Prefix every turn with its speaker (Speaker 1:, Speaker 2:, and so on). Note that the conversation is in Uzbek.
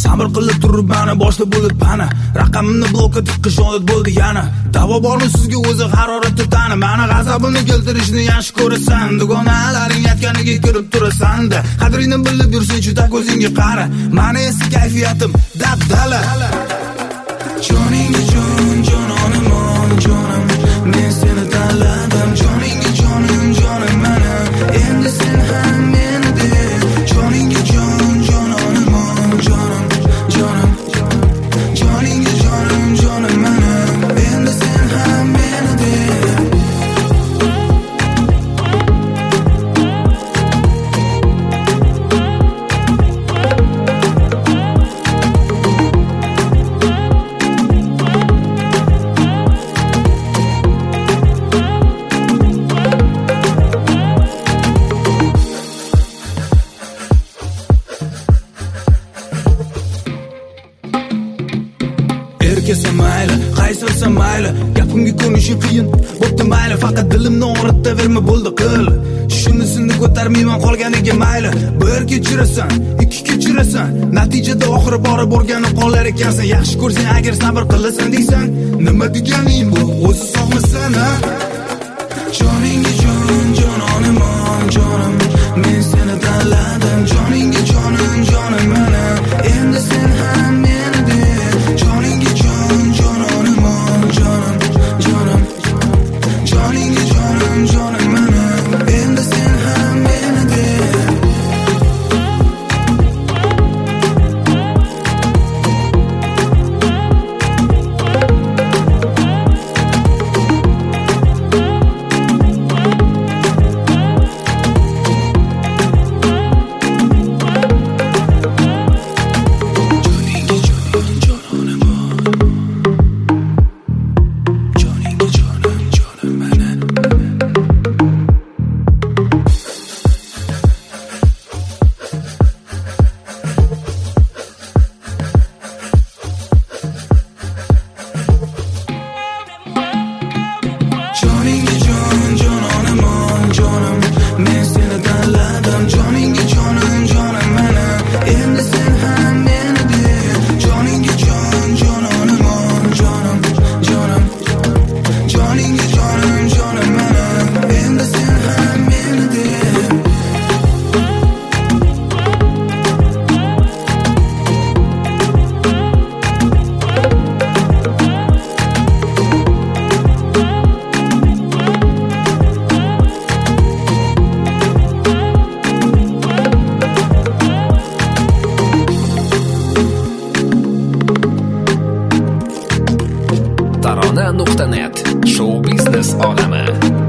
Speaker 1: Sabr qilib turib mana boshda bo'lib pana. Raqamimni blokka tiqish odat bo'ldi yana. Davo bormi sizga o'zi haroratni tani. Mana g'azabimni keltirishni yaxshi ko'rasan. Dugonalaring aytganiga kirib turasan-da. Qadringni bilib yursang juda ko'zingga qara. Mani esa kayfiyatim dabdala. Joningga jon, jononim, jonim. Men seni tanladim. Joningga jonim, jonim mana. Endi sen ham meni de. Joningga jon, jononim, jonim, jonim. Joningga jonim, jonim mana. Endi sen ham meni de. Erkesa mayli, qaysirsa mayli, gapimga ko'nishi qiyin. Bo'pti mayli, faqat dilimni og'ritaverma bo'ldi qil. Shunisini ko'tarmayman qolganiga mayli. Bir kechirasan, ikki kechirasan, natijada oxiri borib borgani qolar ekansan. Yaxshi ko'rsang agar sabr qilasan deysan, nima deganing bu? O'zi sog'misan ha? Joningga jon, jononim, jonim. Men seni tanladim. Joningga jonim, jonim mana. Endi sen ham meni de. Joningga jon, jononim, jonim, jonim. Joningga jonim, jonim mana. Endi sen ham meni de.
Speaker 2: Tarona.net Show biznes olami.